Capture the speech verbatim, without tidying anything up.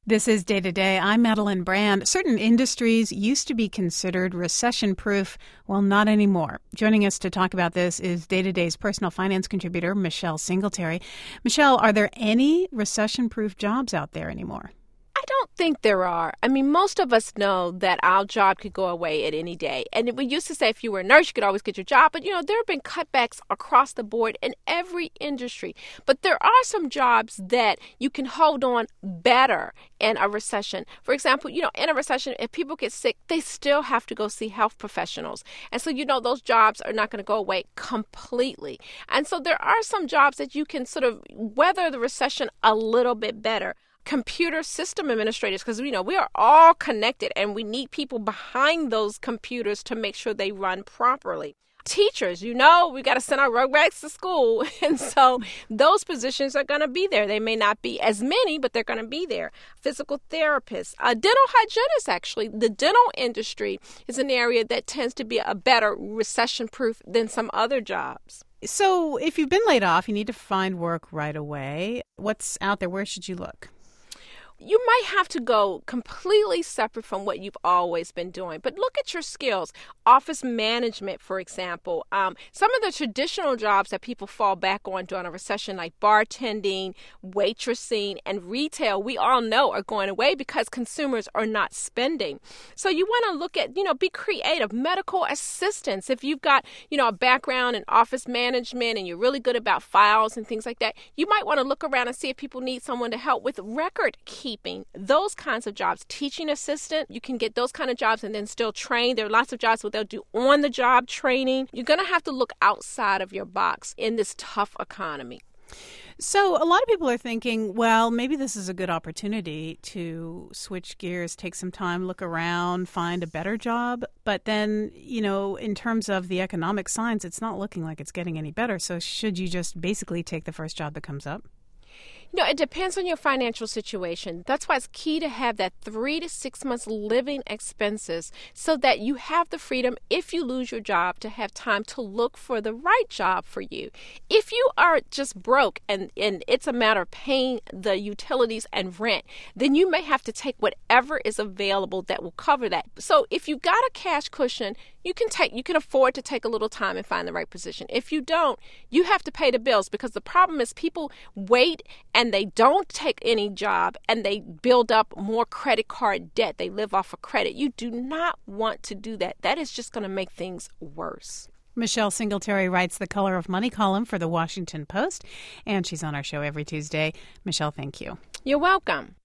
This is Day to Day. I'm Madeline Brand. Certain industries used to be considered recession-proof. Well, not anymore. Joining us to talk about this is Day to Day's personal finance contributor, Michelle Singletary. Michelle, are there any recession-proof jobs out there anymore? I don't think there are. I mean, most of us know that our job could go away at any day. And we used to say if you were a nurse, you could always get your job. But, you know, there have been cutbacks across the board in every industry. But there are some jobs that you can hold on better in a recession. For example, you know, in a recession, if people get sick, they still have to go see health professionals. And so, you know, those jobs are not going to go away completely. And so there are some jobs that you can sort of weather the recession a little bit better. Computer system administrators, because, you know, we are all connected and we need people behind those computers to make sure they run properly. Teachers, you know, we got to send our rugrats to school. And so those positions are going to be there. They may not be as many, but they're going to be there. Physical therapists, uh, dental hygienists, actually. The dental industry is an area that tends to be a better recession-proof than some other jobs. So if you've been laid off, you need to find work right away. What's out there? Where should you look? You might have to go completely separate from what you've always been doing, but look at your skills. Office management, for example. Um, some of the traditional jobs that people fall back on during a recession, like bartending, waitressing, and retail, we all know are going away because consumers are not spending. So you want to look at, you know, be creative. Medical assistants. If you've got, you know, a background in office management and you're really good about files and things like that, you might want to look around and see if people need someone to help with record keeping. Those kinds of jobs. Teaching assistant, you can get those kind of jobs and then still train. There are lots of jobs where they'll do on-the-job training. You're going to have to look outside of your box in this tough economy. So a lot of people are thinking, well, maybe this is a good opportunity to switch gears, take some time, look around, find a better job. But then, you know, in terms of the economic signs, it's not looking like it's getting any better. So should you just basically take the first job that comes up? No, it depends on your financial situation. That's why it's key to have that three to six months living expenses so that you have the freedom, if you lose your job, to have time to look for the right job for you. If you are just broke and, and it's a matter of paying the utilities and rent, then you may have to take whatever is available that will cover that. So if you've got a cash cushion, you can take, you can afford to take a little time and find the right position. If you don't, you have to pay the bills, because the problem is people wait and they don't take any job and they build up more credit card debt. They live off of credit. You do not want to do that. That is just going to make things worse. Michelle Singletary writes the Color of Money column for The Washington Post, and she's on our show every Tuesday. Michelle, thank you. You're welcome.